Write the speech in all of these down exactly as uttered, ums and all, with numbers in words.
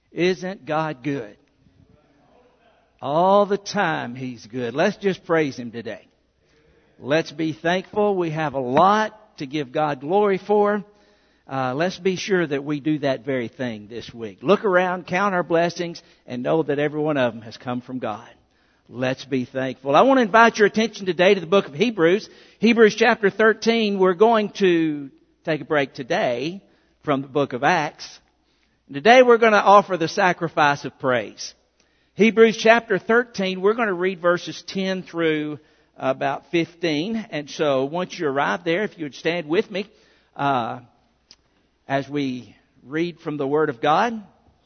Isn't God good? All the time He's good. Let's just praise Him today. Let's be thankful. We have a lot to give God glory for. Uh, let's be sure that we do that very thing this week. Look around, count our blessings, and know that every one of them has come from God. Let's be thankful. I want to invite your attention today to the book of Hebrews. Hebrews chapter thirteen. We're going to take a break today from the book of Acts. Today we're going to offer the sacrifice of praise. Hebrews chapter thirteen, we're going to read verses ten through about fifteen. And so once you arrive there, if you would stand with me uh, as we read from the Word of God.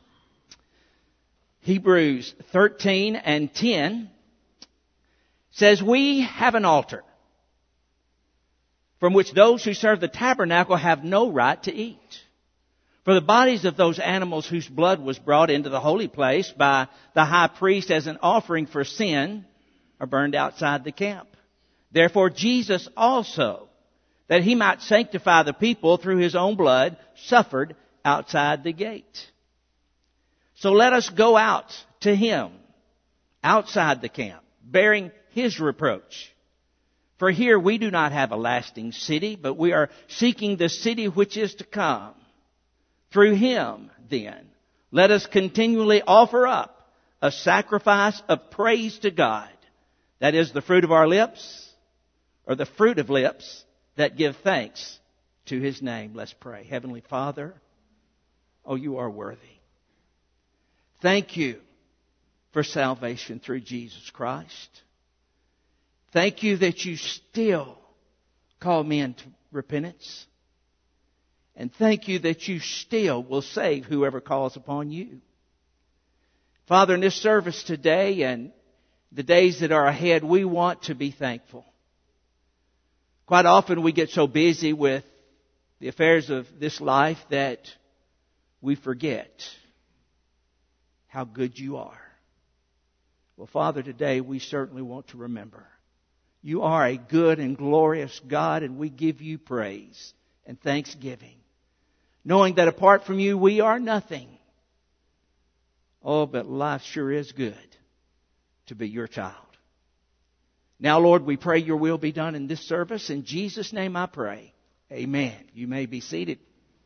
Hebrews thirteen and ten says, "We have an altar from which those who serve the tabernacle have no right to eat. For the bodies of those animals whose blood was brought into the holy place by the high priest as an offering for sin are burned outside the camp. Therefore Jesus also, that He might sanctify the people through His own blood, suffered outside the gate. So let us go out to Him outside the camp, bearing His reproach. For here we do not have a lasting city, but we are seeking the city which is to come. Through Him, then, let us continually offer up a sacrifice of praise to God. That is the fruit of our lips, or the fruit of lips that give thanks to His name." Let's pray. Heavenly Father, oh, You are worthy. Thank You for salvation through Jesus Christ. Thank You that You still call men to repentance. And thank You that You still will save whoever calls upon You. Father, in this service today and the days that are ahead, we want to be thankful. Quite often we get so busy with the affairs of this life that we forget how good You are. Well, Father, today we certainly want to remember You are a good and glorious God, and we give You praise and thanksgiving, knowing that apart from You we are nothing. Oh, but life sure is good to be Your child. Now, Lord, we pray Your will be done in this service. In Jesus' name I pray. Amen. You may be seated.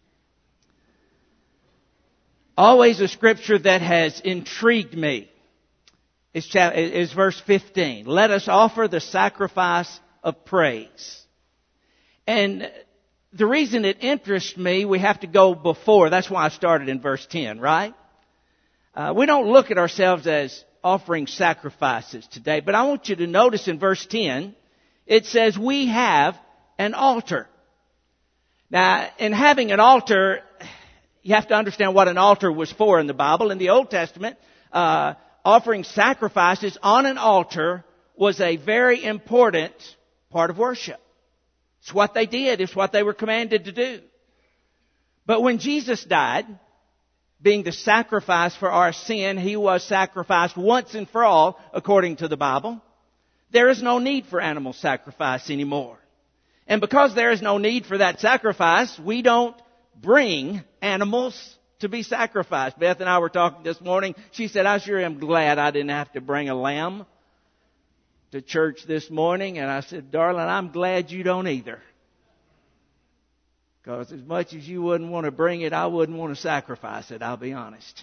Always a scripture that has intrigued me is, is verse fifteen. Let us offer the sacrifice of praise. And the reason it interests me, we have to go before. That's why I started in verse ten, right? Uh, we don't look at ourselves as offering sacrifices today. But I want you to notice in verse ten, it says we have an altar. Now, in having an altar, you have to understand what an altar was for in the Bible. In the Old Testament, uh, offering sacrifices on an altar was a very important part of worship. It's what they did. It's what they were commanded to do. But when Jesus died, being the sacrifice for our sin, He was sacrificed once and for all, according to the Bible. There is no need for animal sacrifice anymore. And because there is no need for that sacrifice, we don't bring animals to be sacrificed. Beth and I were talking this morning. She said, "I sure am glad I didn't have to bring a lamb to church this morning." And I said, "Darling, I'm glad you don't either. Because as much as you wouldn't want to bring it, I wouldn't want to sacrifice it, I'll be honest."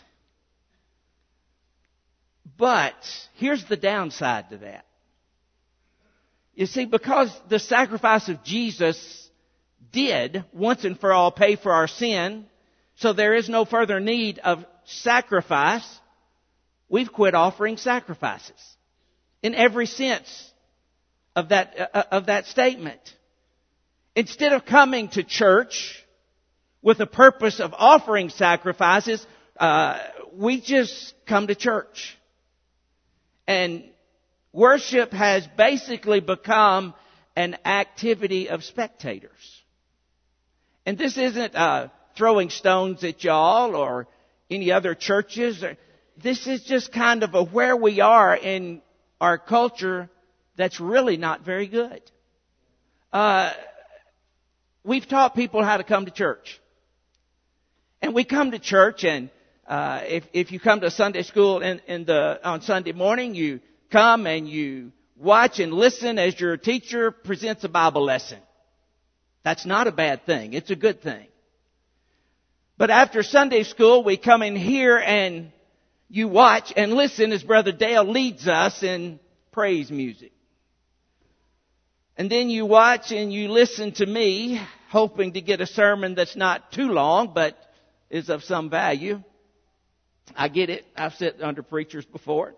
But here's the downside to that. You see, because the sacrifice of Jesus did once and for all pay for our sin, so there is no further need of sacrifice, we've quit offering sacrifices in every sense of that, uh, of that statement. Instead of coming to church with the purpose of offering sacrifices, uh, we just come to church. And worship has basically become an activity of spectators. And this isn't uh, throwing stones at y'all or any other churches. This is just kind of a where we are in our culture that's really not very good. Uh, we've taught people how to come to church. And we come to church and uh, if, if you come to Sunday school in, in the, on Sunday morning, you come and you watch and listen as your teacher presents a Bible lesson. That's not a bad thing. It's a good thing. But after Sunday school, we come in here and you watch and listen as Brother Dale leads us in praise music. And then you watch and you listen to me, hoping to get a sermon that's not too long, but is of some value. I get it. I've sat under preachers before.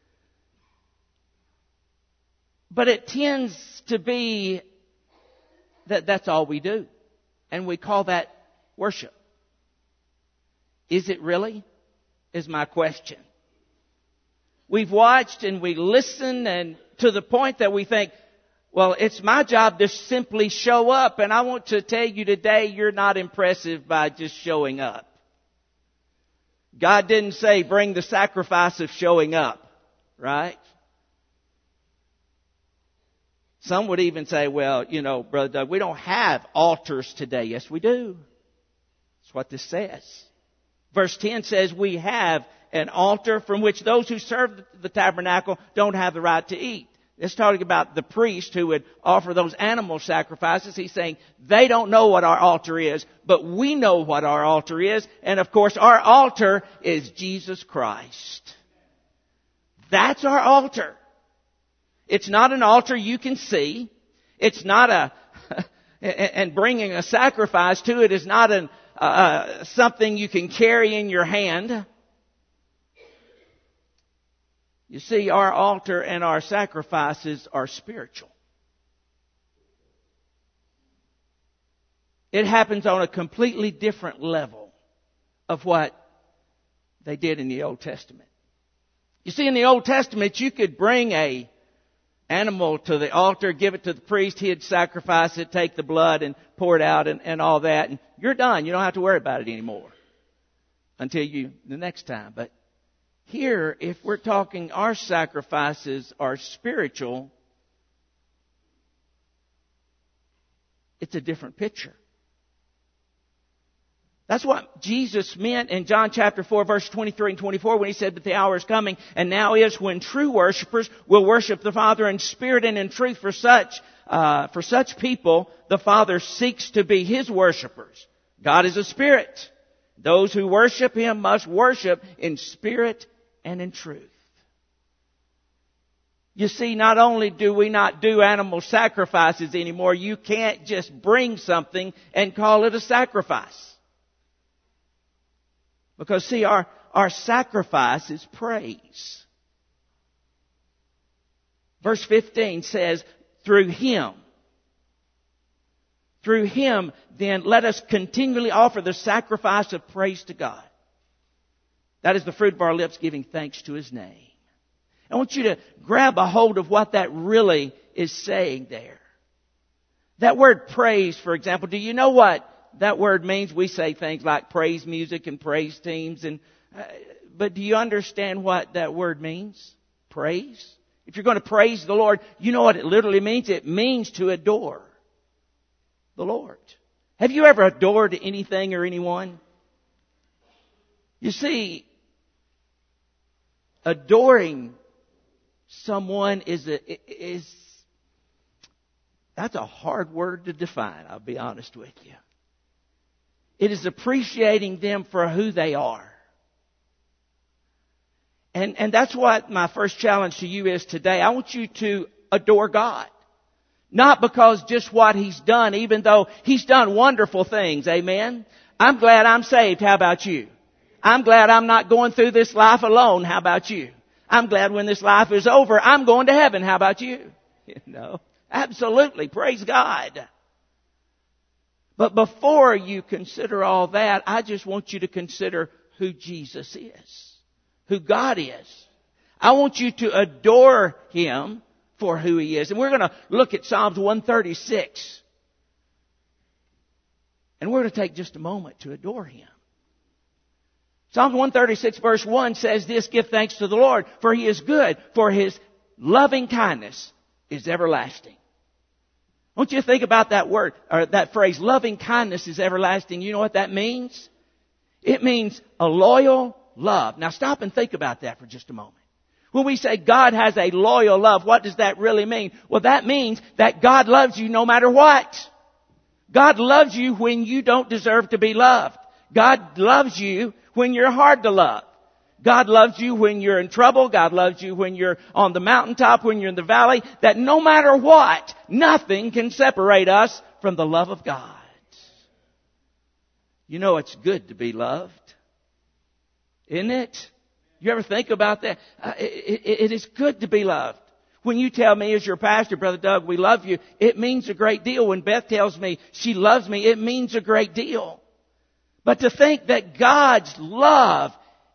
But it tends to be that that's all we do. And we call that worship. Is it really? Is my question. We've watched and we listen, and to the point that we think, well, it's my job to simply show up. And I want to tell you today, you're not impressive by just showing up. God didn't say bring the sacrifice of showing up, right? Some would even say, well, you know, Brother Doug, we don't have altars today. Yes, we do. That's what this says. Verse ten says we have an altar from which those who serve the tabernacle don't have the right to eat. It's talking about the priest who would offer those animal sacrifices. He's saying they don't know what our altar is, but we know what our altar is. And of course, our altar is Jesus Christ. That's our altar. It's not an altar you can see. It's not a, and bringing a sacrifice to it is not an, uh, something you can carry in your hand. You see, our altar and our sacrifices are spiritual. It happens on a completely different level of what they did in the Old Testament. You see, in the Old Testament, you could bring a animal to the altar, give it to the priest, he'd sacrifice it, take the blood and pour it out and, and all that, and you're done. You don't have to worry about it anymore until you, the next time. But here, if we're talking our sacrifices are spiritual, it's a different picture. That's what Jesus meant in John chapter four, verse twenty-three and twenty-four when he said that the hour is coming and now is when true worshipers will worship the Father in spirit and in truth. For such, uh, for such people, the Father seeks to be His worshipers. God is a spirit. Those who worship Him must worship in spirit and in truth. You see, not only do we not do animal sacrifices anymore, you can't just bring something and call it a sacrifice. Because see, our, our sacrifice is praise. Verse fifteen says, through Him. Through Him, then, let us continually offer the sacrifice of praise to God. That is the fruit of our lips giving thanks to His name. I want you to grab a hold of what that really is saying there. That word praise, for example, do you know what that word means? We say things like praise music and praise teams, and uh, but do you understand what that word means? Praise. If you're going to praise the Lord, you know what it literally means? It means to adore the Lord. Have you ever adored anything or anyone? You see, adoring someone is a, is that's a hard word to define, I'll be honest with you. It is appreciating them for who they are. And, and that's what my first challenge to you is today. I want you to adore God. Not because just what He's done, even though He's done wonderful things. Amen? I'm glad I'm saved. How about you? I'm glad I'm not going through this life alone. How about you? I'm glad when this life is over, I'm going to heaven. How about you? You know, absolutely. Praise God. But before you consider all that, I just want you to consider who Jesus is, who God is. I want you to adore Him for who He is. And we're going to look at Psalms one thirty-six. And we're going to take just a moment to adore Him. Psalms one thirty-six verse one says this, give thanks to the Lord, for He is good, for His loving kindness is everlasting. I want you to think about that word, or that phrase, loving kindness is everlasting. You know what that means? It means a loyal love. Now stop and think about that for just a moment. When we say God has a loyal love, what does that really mean? Well, that means that God loves you no matter what. God loves you when you don't deserve to be loved. God loves you when you're hard to love. God loves you when you're in trouble. God loves you when you're on the mountaintop, when you're in the valley. That no matter what, nothing can separate us from the love of God. You know it's good to be loved, isn't it? You ever think about that? Uh, it, it, it is good to be loved. When you tell me as your pastor, Brother Doug, we love you, it means a great deal. When Beth tells me she loves me, it means a great deal. But to think that God's love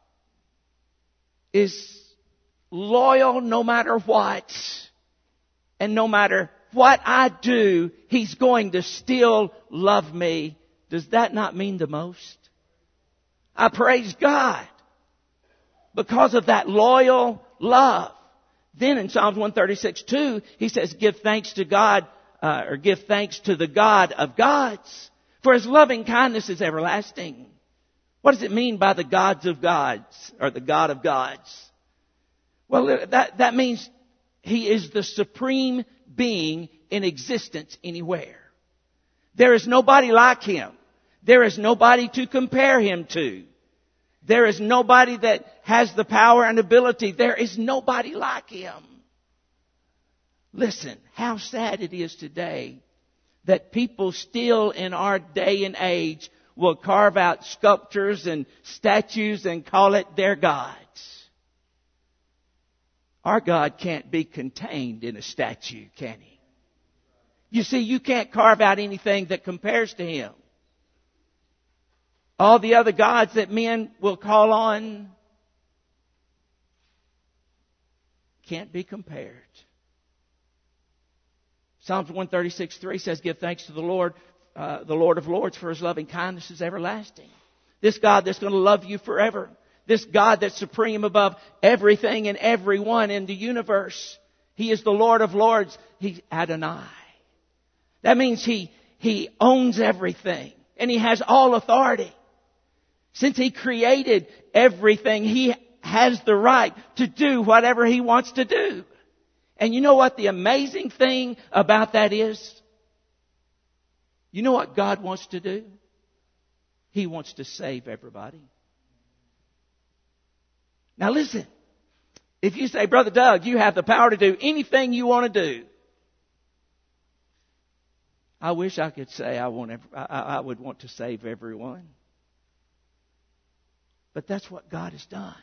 is loyal no matter what, and no matter what I do, He's going to still love me, does that not mean the most? I praise God because of that loyal love. Then in Psalms one thirty-six two, he says, give thanks to God, uh, or give thanks to the God of gods, for His loving kindness is everlasting. What does it mean by the gods of gods, or the God of gods? Well, that, that means He is the supreme being in existence anywhere. There is nobody like Him. There is nobody to compare Him to. There is nobody that has the power and ability. There is nobody like Him. Listen, how sad it is today that people still in our day and age will carve out sculptures and statues and call it their gods. Our God can't be contained in a statue, can He? You see, you can't carve out anything that compares to Him. All the other gods that men will call on can't be compared. Psalms one thirty-six three says, give thanks to the Lord, uh, the Lord of Lords, for His loving kindness is everlasting. This God that's going to love you forever. This God that's supreme above everything and everyone in the universe. He is the Lord of Lords. He's Adonai. That means He, He owns everything. And He has all authority. Since He created everything, He has the right to do whatever He wants to do. And you know what the amazing thing about that is? You know what God wants to do? He wants to save everybody. Now listen, if you say, Brother Doug, you have the power to do anything you want to do. I wish I could say I, want, I, I would want to save everyone. But that's what God has done.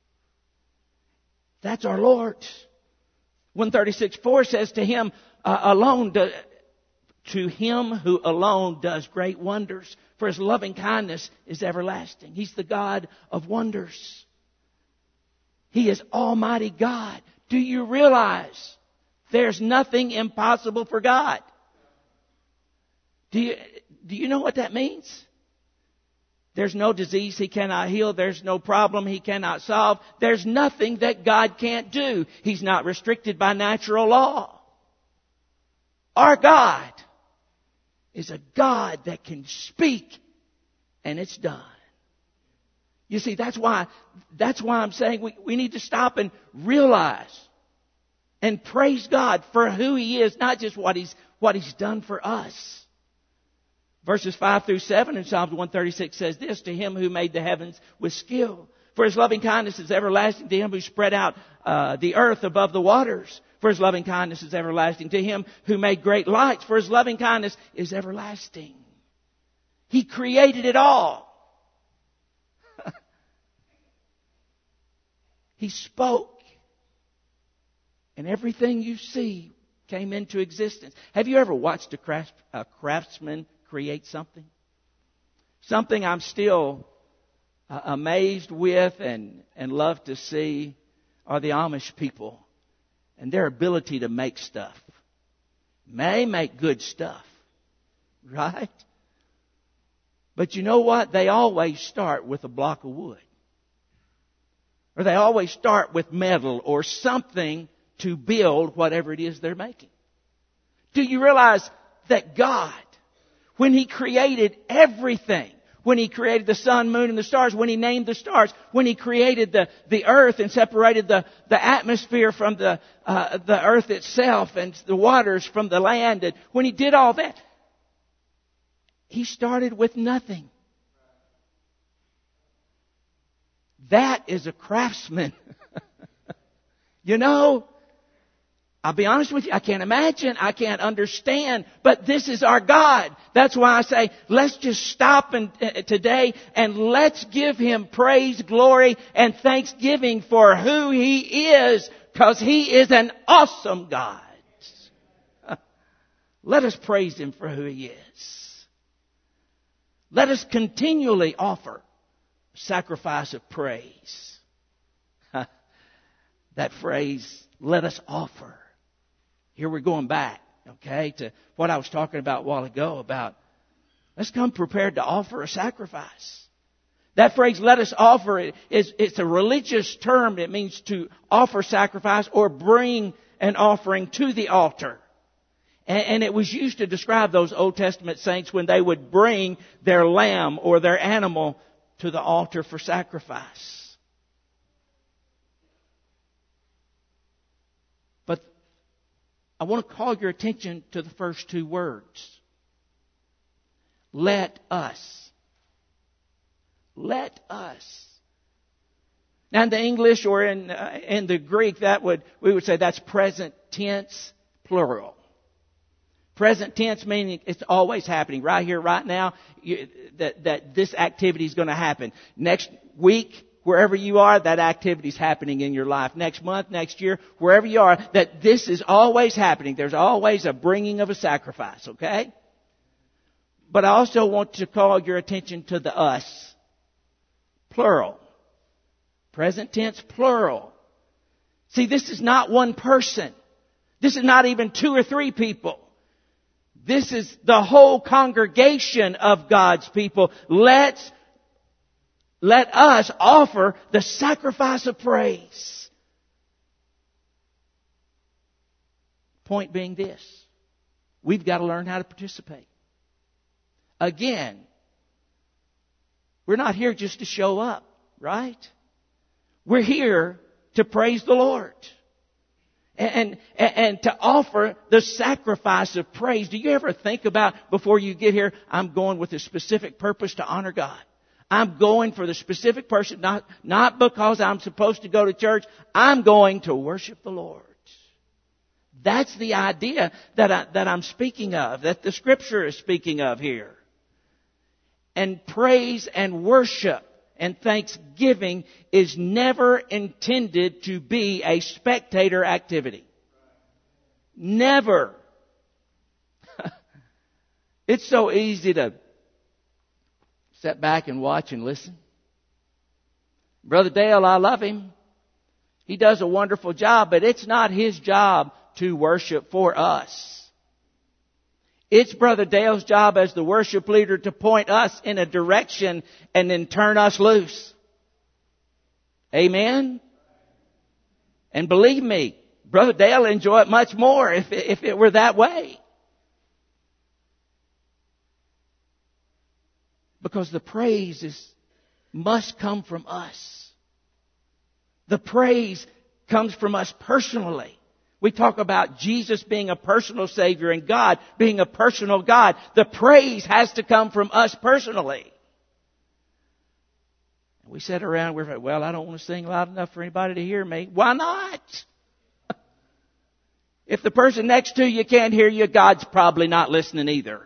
That's our Lord. one thirty-six four says to Him uh, alone, do, to Him who alone does great wonders, for His loving kindness is everlasting. He's the God of wonders. He is Almighty God. Do you realize there's nothing impossible for God? Do you, do you know what that means? There's no disease He cannot heal. There's no problem He cannot solve. There's nothing that God can't do. He's not restricted by natural law. Our God is a God that can speak and it's done. You see, that's why, that's why I'm saying we, we need to stop and realize and praise God for who He is, not just what He's, what He's done for us. Verses five through seven in Psalms one thirty-six says this, to Him who made the heavens with skill. For His loving kindness is everlasting, to Him who spread out uh, the earth above the waters. For His loving kindness is everlasting, to Him who made great lights. For His loving kindness is everlasting. He created it all. He spoke. And everything you see came into existence. Have you ever watched a, craft, a craftsman create something? Something I'm still uh, amazed with and, and love to see are the Amish people and their ability to make stuff. They make good stuff, right? But you know what? They always start with a block of wood. Or they always start with metal or something to build whatever it is they're making. Do you realize that God, when He created everything, when He created the sun, moon, and the stars, when He named the stars, when He created the, the earth and separated the, the atmosphere from the, uh, the earth itself and the waters from the land. And when He did all that, He started with nothing. That is a craftsman. You know, I'll be honest with you, I can't imagine, I can't understand, but this is our God. That's why I say, let's just stop and, uh, today and let's give Him praise, glory, and thanksgiving for who He is, because He is an awesome God. Let us praise Him for who He is. Let us continually offer sacrifice of praise. That phrase, let us offer. Here we're going back, okay, to what I was talking about a while ago about let's come prepared to offer a sacrifice. That phrase, let us offer, is it's a religious term. It means to offer sacrifice or bring an offering to the altar. And, and it was used to describe those Old Testament saints when they would bring their lamb or their animal to the altar for sacrifice. But I want to call your attention to the first two words. Let us. Let us. Now in the English or in uh, in the Greek, that would we would say that's present tense plural. Present tense meaning it's always happening right here, right now. You, that that this activity is going to happen next week. Wherever you are, that activity is happening in your life. Next month, next year, wherever you are, that this is always happening. There's always a bringing of a sacrifice, okay? But I also want to call your attention to the us. Plural. Present tense, plural. See, this is not one person. This is not even two or three people. This is the whole congregation of God's people. Let's Let us offer the sacrifice of praise. Point being this. We've got to learn how to participate. Again, we're not here just to show up, right? We're here to praise the Lord. And, and, and to offer the sacrifice of praise. Do you ever think about, before you get here, I'm going with a specific purpose to honor God? I'm going for the specific person, not, not because I'm supposed to go to church. I'm going to worship the Lord. That's the idea that, I, that I'm speaking of, that the Scripture is speaking of here. And praise and worship and thanksgiving is never intended to be a spectator activity. Never. It's so easy to sit back and watch and listen. Brother Dale, I love him. He does a wonderful job, but it's not his job to worship for us. It's Brother Dale's job as the worship leader to point us in a direction and then turn us loose. Amen? And believe me, Brother Dale will enjoy it much more if it, if it were that way. Because the praise is, must come from us. The praise comes from us personally. We talk about Jesus being a personal Savior and God being a personal God. The praise has to come from us personally. We sit around, we're like, well, I don't want to sing loud enough for anybody to hear me. Why not? If the person next to you can't hear you, God's probably not listening either.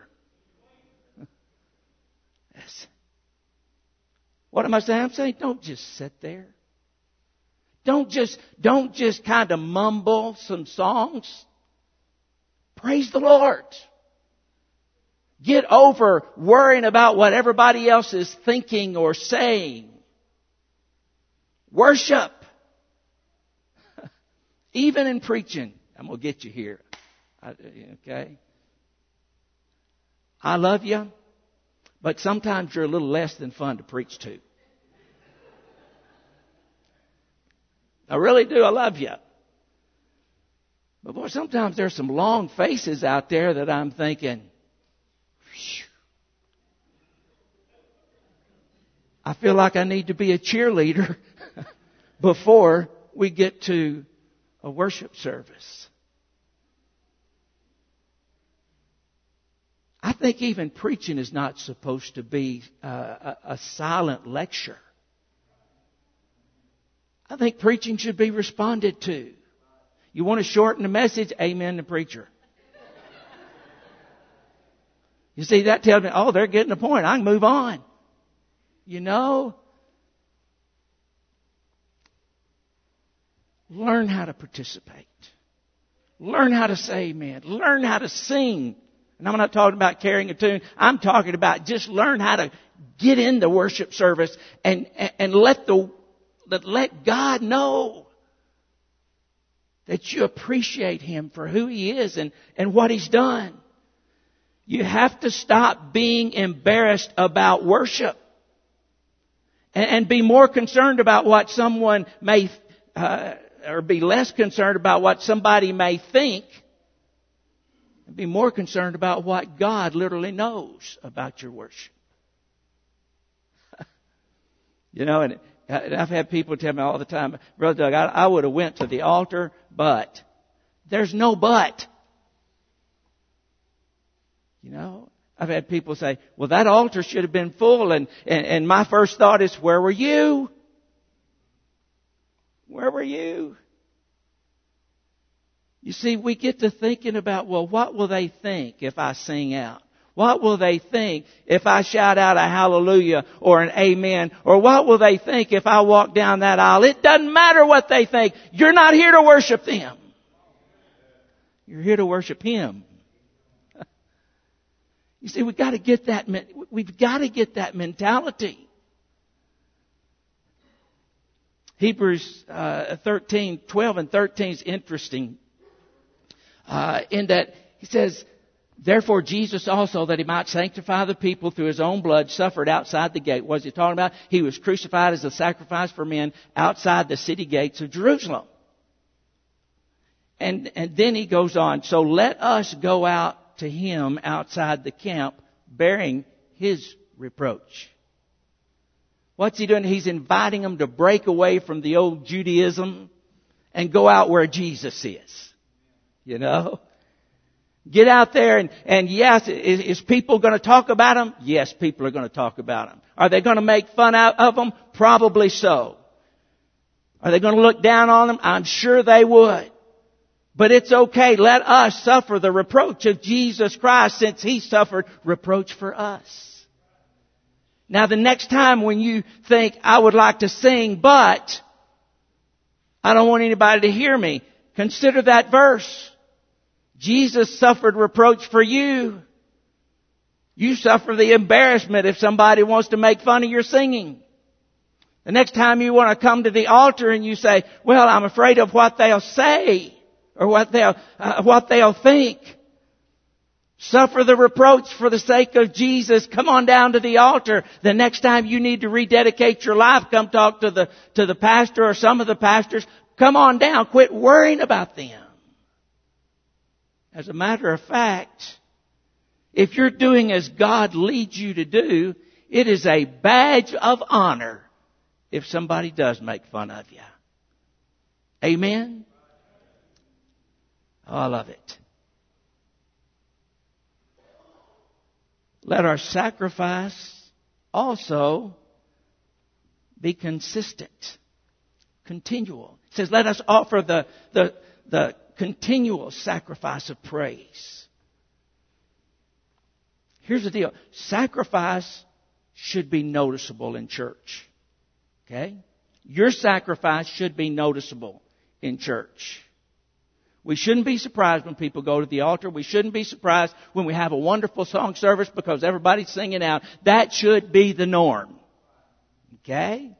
Yes. What am I saying? I'm saying don't just sit there. Don't just, don't just kind of mumble some songs. Praise the Lord. Get over worrying about what everybody else is thinking or saying. Worship. Even in preaching. I'm going to get you here. Okay? I love you, but sometimes you're a little less than fun to preach to. I really do. I love you. But boy, sometimes there's some long faces out there that I'm thinking, I feel like I need to be a cheerleader before we get to a worship service. I think even preaching is not supposed to be uh, a, a silent lecture. I think preaching should be responded to. You want to shorten the message? Amen, the preacher. You see, that tells me, oh, they're getting the point. I can move on. You know? Learn how to participate. Learn how to say amen. Learn how to sing. And I'm not talking about carrying a tune. I'm talking about just learn how to get in the worship service and, and, and let the, let God know that you appreciate Him for who He is and, and what He's done. You have to stop being embarrassed about worship and, and be more concerned about what someone may, uh, or be less concerned about what somebody may think. And be more concerned about what God literally knows about your worship. You know, and I've had people tell me all the time, Brother Doug, I, I would have went to the altar, but there's no but. You know, I've had people say, well, that altar should have been full. And, and, and my first thought is, where were you? Where were you? You see, we get to thinking about, well, what will they think if I sing out? What will they think if I shout out a hallelujah or an amen? Or what will they think if I walk down that aisle? It doesn't matter what they think. You're not here to worship them. You're here to worship Him. You see, we've got to get that, we've got to get that mentality. Hebrews uh, thirteen, twelve and thirteen is interesting. Uh, in that he says, therefore Jesus also, that He might sanctify the people through His own blood, suffered outside the gate. What is He talking about? He was crucified as a sacrifice for men outside the city gates of Jerusalem. And, and then he goes on, so let us go out to Him outside the camp, bearing His reproach. What's He doing? He's inviting them to break away from the old Judaism and go out where Jesus is. You know? Get out there and, and yes, is, is people going to talk about Him? Yes, people are going to talk about Him. Are they going to make fun out of Him? Probably so. Are they going to look down on Him? I'm sure they would. But it's okay. Let us suffer the reproach of Jesus Christ, since He suffered reproach for us. Now the next time when you think, I would like to sing, but I don't want anybody to hear me, consider that verse. Jesus suffered reproach for you. You suffer the embarrassment if somebody wants to make fun of your singing. The next time you want to come to the altar and you say, well, I'm afraid of what they'll say or what they'll, uh, what they'll think. Suffer the reproach for the sake of Jesus. Come on down to the altar. The next time you need to rededicate your life, come talk to the, to the pastor or some of the pastors. Come on down. Quit worrying about them. As a matter of fact, if you're doing as God leads you to do, it is a badge of honor if somebody does make fun of you. Amen? Oh, I love it. Let our sacrifice also be consistent, continual. It says, let us offer the, the, the continual sacrifice of praise. Here's the deal. Sacrifice should be noticeable in church. Okay? Your sacrifice should be noticeable in church. We shouldn't be surprised when people go to the altar. We shouldn't be surprised when we have a wonderful song service because everybody's singing out. That should be the norm. Okay?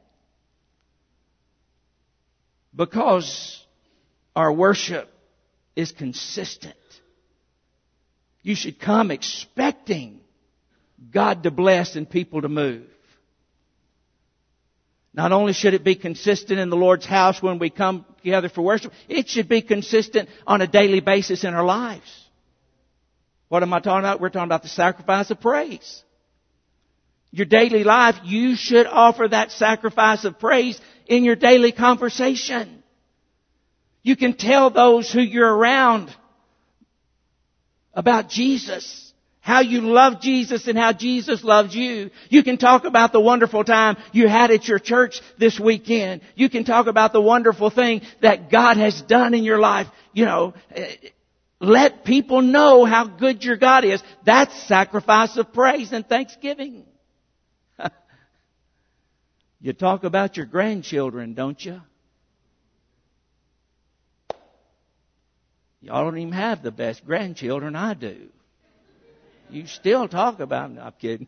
Because our worship is consistent. You should come expecting God to bless and people to move. Not only should it be consistent in the Lord's house when we come together for worship, it should be consistent on a daily basis in our lives. What am I talking about? We're talking about the sacrifice of praise. your daily life, you should offer that sacrifice of praise in your daily conversation. You can tell those who you're around about Jesus, how you love Jesus and how Jesus loves you. You can talk about the wonderful time you had at your church this weekend. You can talk about the wonderful thing that God has done in your life. You know, let people know how good your God is. That's sacrifice of praise and thanksgiving. You talk about your grandchildren, don't you? Y'all don't even have the best grandchildren. I do. You still talk about them. I'm kidding.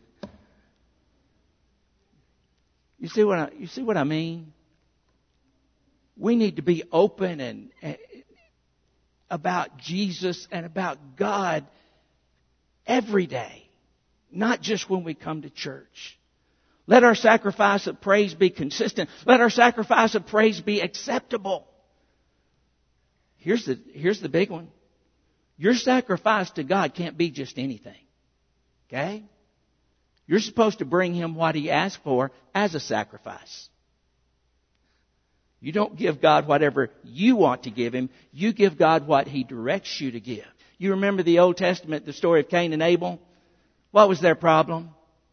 You see what I, you see what I mean? We need to be open and, and about Jesus and about God every day, not just when we come to church. Let our sacrifice of praise be consistent. Let our sacrifice of praise be acceptable. Here's the, here's the big one. Your sacrifice to God can't be just anything. Okay? You're supposed to bring Him what He asked for as a sacrifice. You don't give God whatever you want to give Him. You give God what He directs you to give. You remember the Old Testament, the story of Cain and Abel? What was their problem?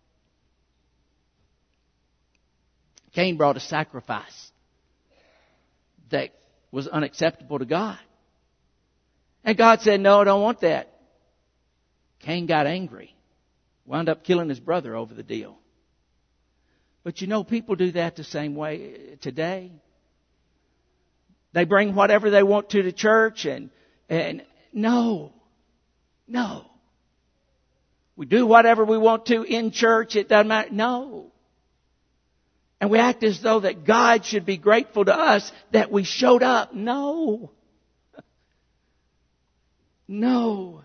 Cain brought a sacrifice that was unacceptable to God. And God said, no, I don't want that. Cain got angry. Wound up killing his brother over the deal. But you know, people do that the same way today. They bring whatever they want to the church and, and no, no. We do whatever we want to in church. It doesn't matter. No. And we act as though that God should be grateful to us that we showed up. No. No.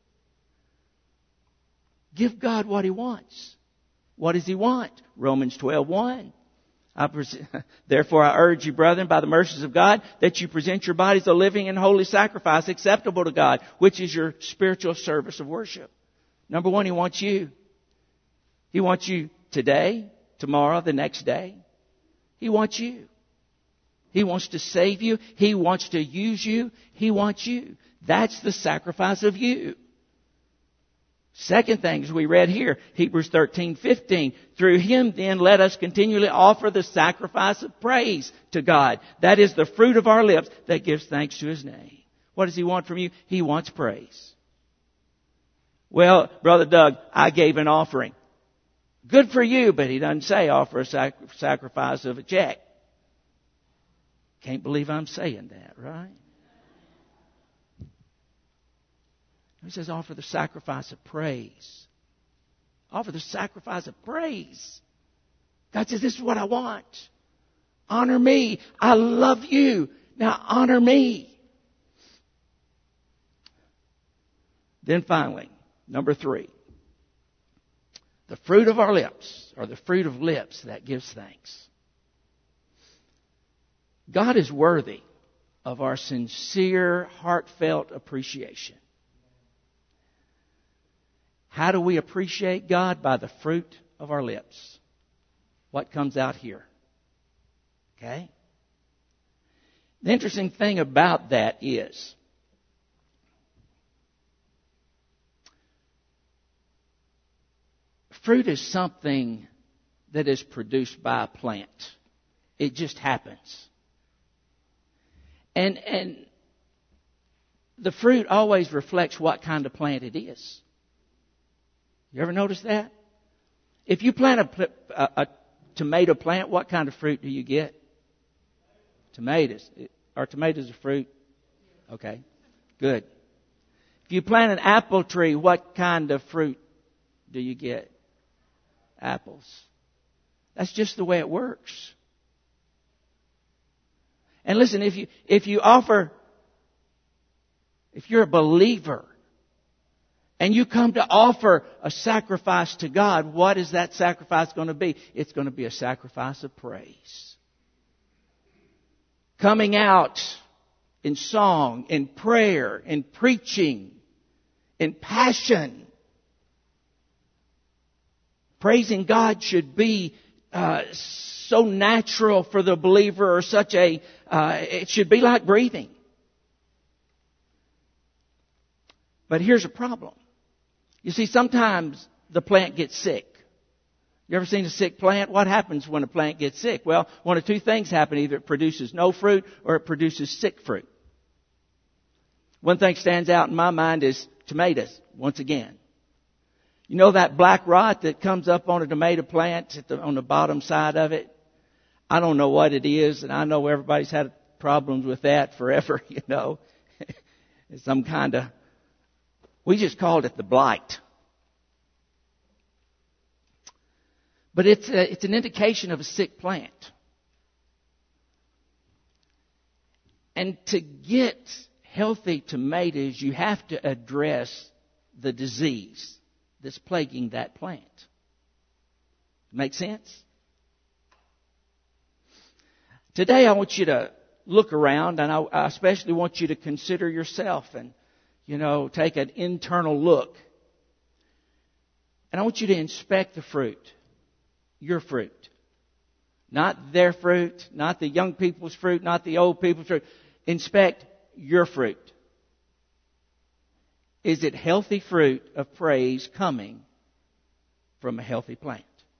Give God what He wants. What does He want? Romans twelve one. I pres- Therefore I urge you, brethren, by the mercies of God, that you present your bodies a living and holy sacrifice acceptable to God, which is your spiritual service of worship. Number one, He wants you. He wants you today, tomorrow, the next day. He wants you. He wants to save you. He wants to use you. He wants you. That's the sacrifice of you. Second thing, as we read here, Hebrews thirteen fifteen. Through Him then let us continually offer the sacrifice of praise to God. That is the fruit of our lips that gives thanks to His name. What does He want from you? He wants praise. Well, Brother Doug, I gave an offering. Good for you, but He doesn't say offer a sac- sacrifice of a check. Can't believe I'm saying that, right? He says offer the sacrifice of praise. Offer the sacrifice of praise. God says, this is what I want. Honor me. I love you. Now honor me. Then finally, number three. The fruit of our lips, or the fruit of lips that gives thanks. God is worthy of our sincere, heartfelt appreciation. How do we appreciate God? By the fruit of our lips. What comes out here? Okay? The interesting thing about that is, fruit is something that is produced by a plant. It just happens. And, and the fruit always reflects what kind of plant it is. You ever notice that? If you plant a, a, a tomato plant, what kind of fruit do you get? Tomatoes. Are tomatoes a fruit? Okay, good. If you plant an apple tree, what kind of fruit do you get? Apples. That's just the way it works. And listen, if you if you offer, if you're a believer, and you come to offer a sacrifice to God, what is that sacrifice going to be? It's going to be a sacrifice of praise. Coming out in song, in prayer, in preaching, in passion. Praising God should be uh, so natural for the believer, or such a, uh, it should be like breathing. But here's a problem. You see, sometimes the plant gets sick. You ever seen a sick plant? What happens when a plant gets sick? Well, one of two things happen. Either it produces no fruit or it produces sick fruit. One thing stands out in my mind is tomatoes, once again. You know that black rot that comes up on a tomato plant at the, on the bottom side of it? I don't know what it is, and I know everybody's had problems with that forever, you know. It's some kind of, we just called it the blight. But it's a, it's an indication of a sick plant. And to get healthy tomatoes, you have to address the disease that's plaguing that plant. Make sense? Today I want you to look around, and I, I especially want you to consider yourself and, you know, take an internal look. And I want you to inspect the fruit. Your fruit. Not their fruit, not the young people's fruit, not the old people's fruit. Inspect your fruit. Is it healthy fruit of praise coming from a healthy plant?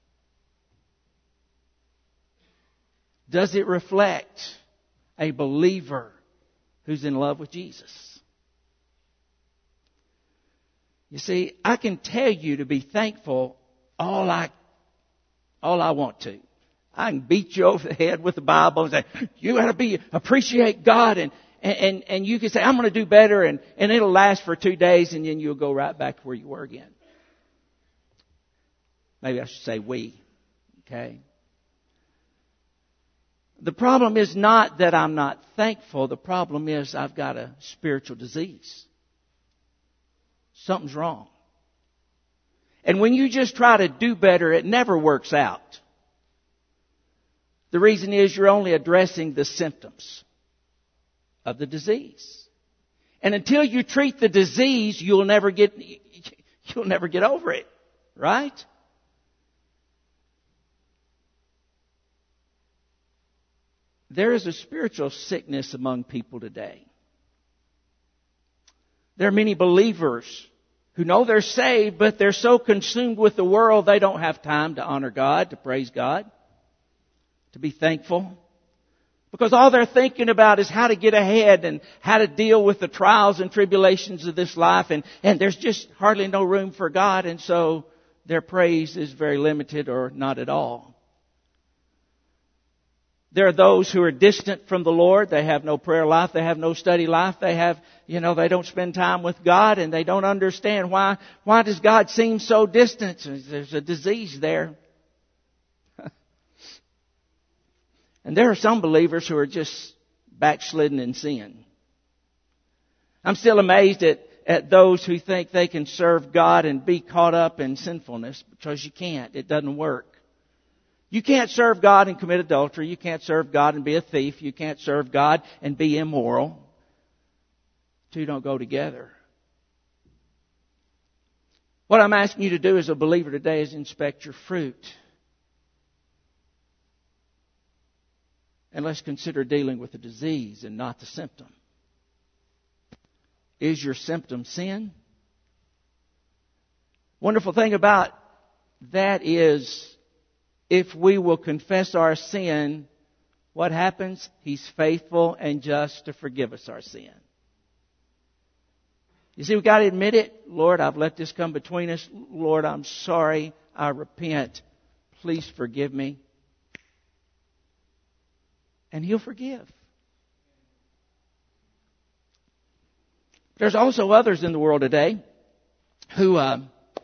Does it reflect a believer who's in love with Jesus? You see, I can tell you to be thankful all I all I want to. I can beat you over the head with the Bible and say, you got to be appreciate God, and and and you can say, I'm going to do better, and and it'll last for two days, and then you'll go right back to where you were again. Maybe I should say we. Okay. The problem is not that I'm not thankful. The problem is I've got a spiritual disease. Something's wrong. And when you just try to do better, it never works out. The reason is you're only addressing the symptoms of the disease. And until you treat the disease, you'll never get, you'll never get over it. Right? There is a spiritual sickness among people today. There are many believers who know they're saved, but they're so consumed with the world they don't have time to honor God, to praise God, to be thankful. Because all they're thinking about is how to get ahead and how to deal with the trials and tribulations of this life. And, and there's just hardly no room for God, and so their praise is very limited or not at all. There are those who are distant from the Lord. They have no prayer life. They have no study life. They have, you know, they don't spend time with God, and they don't understand why, why does God seem so distant? There's a disease there. And there are some believers who are just backslidden in sin. I'm still amazed at, at those who think they can serve God and be caught up in sinfulness, because you can't. It doesn't work. You can't serve God and commit adultery. You can't serve God and be a thief. You can't serve God and be immoral. Two don't go together. What I'm asking you to do as a believer today is inspect your fruit. And let's consider dealing with the disease and not the symptom. Is your symptom sin? Wonderful thing about that is, if we will confess our sin, what happens? He's faithful and just to forgive us our sin. You see, we've got to admit it. Lord, I've let this come between us. Lord, I'm sorry. I repent. Please forgive me. And He'll forgive. There's also others in the world today who... Uh,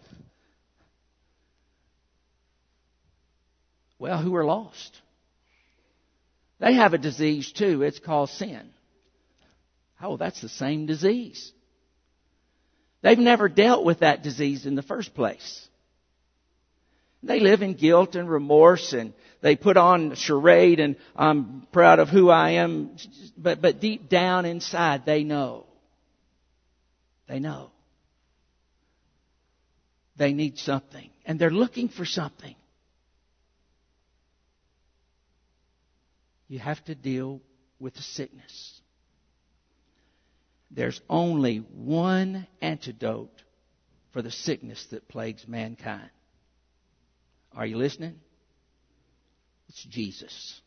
Well, who are lost. They have a disease too. It's called sin. Oh, that's the same disease. They've never dealt with that disease in the first place. They live in guilt and remorse, and they put on a charade, and I'm proud of who I am. But, but deep down inside, they know. They know. they need something. And they're looking for something. You have to deal with the sickness. There's only one antidote for the sickness that plagues mankind. Are you listening? It's Jesus.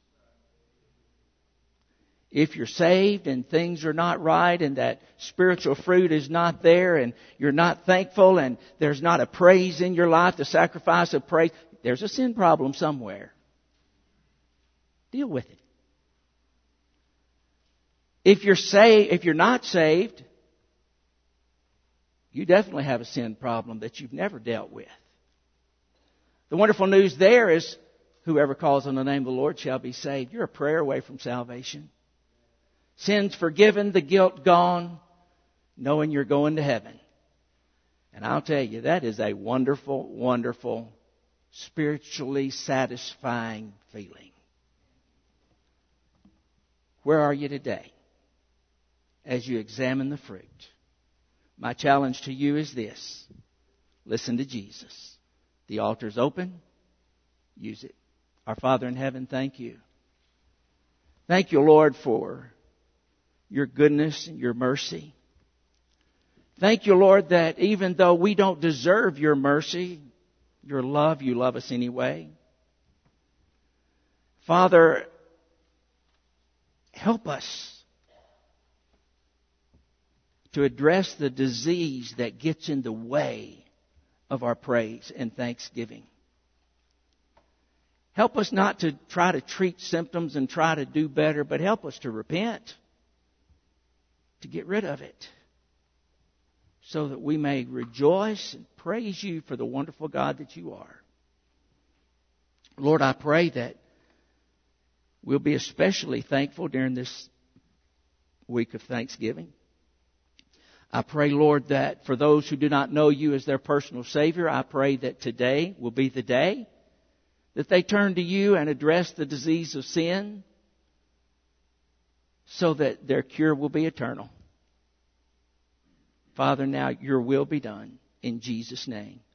If you're saved and things are not right and that spiritual fruit is not there and you're not thankful and there's not a praise in your life, the sacrifice of praise, there's a sin problem somewhere. Deal with it. If you're saved, if you're not saved, you definitely have a sin problem that you've never dealt with. The wonderful news there is whoever calls on the name of the Lord shall be saved. You're a prayer away from salvation. Sins forgiven, the guilt gone, knowing you're going to heaven. And I'll tell you, that is a wonderful, wonderful, spiritually satisfying feeling. Where are you today as you examine the fruit? My challenge to you is this. Listen to Jesus. The altar's open. Use it. Our Father in heaven, thank you. Thank you, Lord, for your goodness and your mercy. Thank you, Lord, that even though we don't deserve your mercy, your love, you love us anyway. Father, help us to address the disease that gets in the way of our praise and thanksgiving. Help us not to try to treat symptoms and try to do better, but help us to repent, to get rid of it, so that we may rejoice and praise you for the wonderful God that you are. Lord, I pray that we'll be especially thankful during this week of Thanksgiving. I pray, Lord, that for those who do not know you as their personal Savior, I pray that today will be the day that they turn to you and address the disease of sin so that their cure will be eternal. Father, now your will be done in Jesus' name.